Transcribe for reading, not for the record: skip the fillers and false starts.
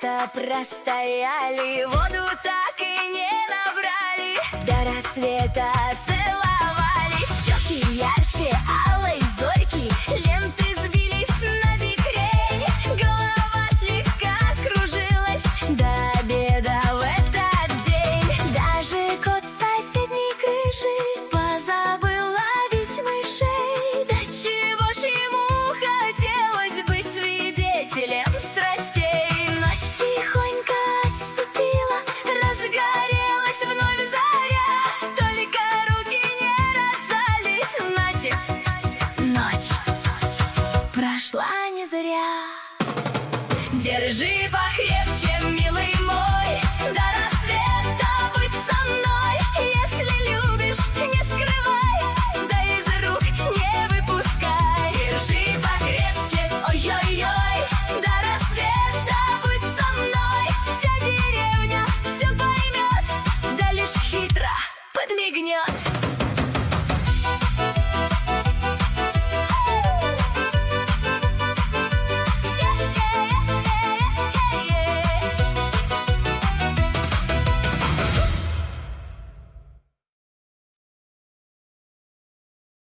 лето простояли, воду так и не набрали. До рассвета целовали, щеки ярче алой зорьки, ленты сбились на бикрень, голова слегка кружилась до обеда в этот день. Даже кот с соседней крыши позабыл ловить мышей. Да чего ж ему хотелось быть свидетелем страстей. Ночь тихонько отступила, разгорелась вновь заря. Только руки не разжались, значит, ночь прошла не зря. Держи